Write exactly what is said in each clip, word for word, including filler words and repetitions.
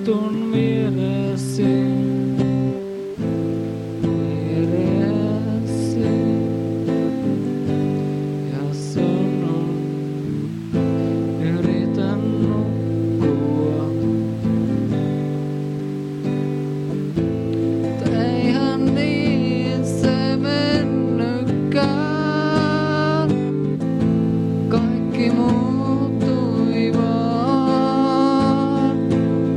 istun vieresi. Vieresi. Ja sanon, yritän nukkua. Mut eihän niin se mennytkään. Kaikki muuttui vaan.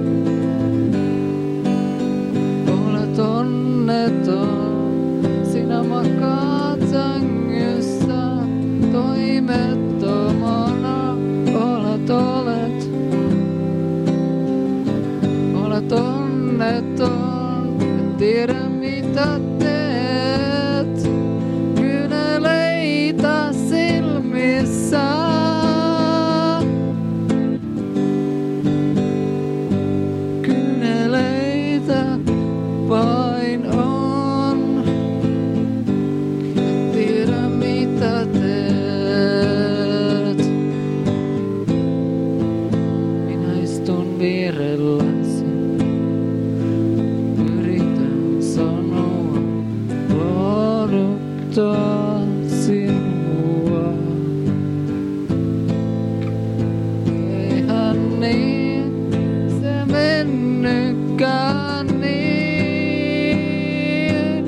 Olet onneton, sinä makaat sängyssä toimettomana. Olet, olet, olet onneton, et tiedä mitä teet. Kyyneleitä silmissä. Kyyneleitä vain on. Et tiedä mitä teet. Minä istun vierelläsi. Yritän sanoa, lohduttaa sinua. Eihän niin se mennytkään niin.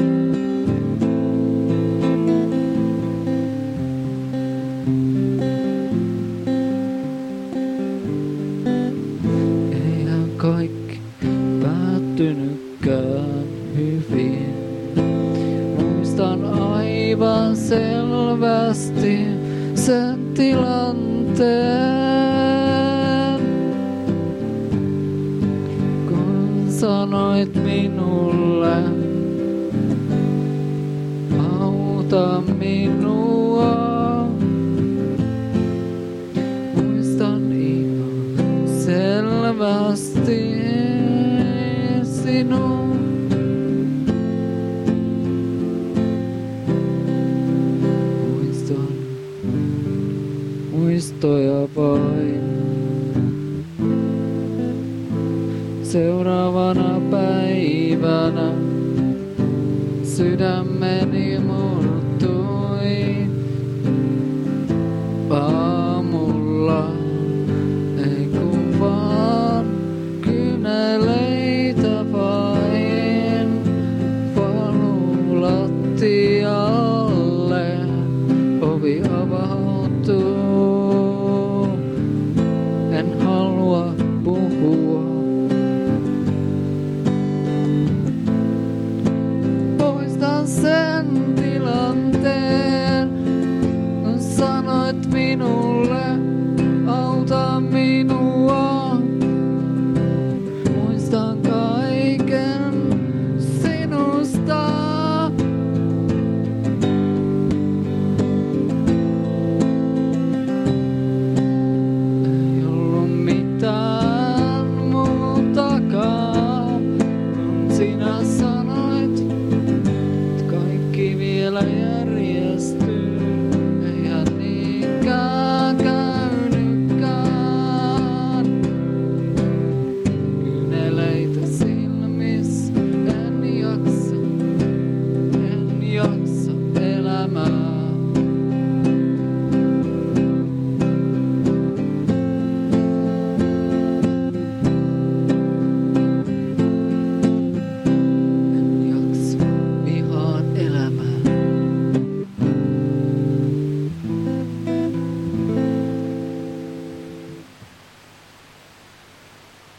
Eihän kaikki päättynytkään hyvin. Muistan aivan selvästi sen tilanteen, kun sanoit minulle, auta minua. Muistan ihan selvästi sinun. Muistan muistoja vain. Seuraavana päivänä sydämeni murtui. Aamulla ei kun vaan kyyneleitä vain valuu lattialle. Ovi avautuu. En halua puhua. Poistan sen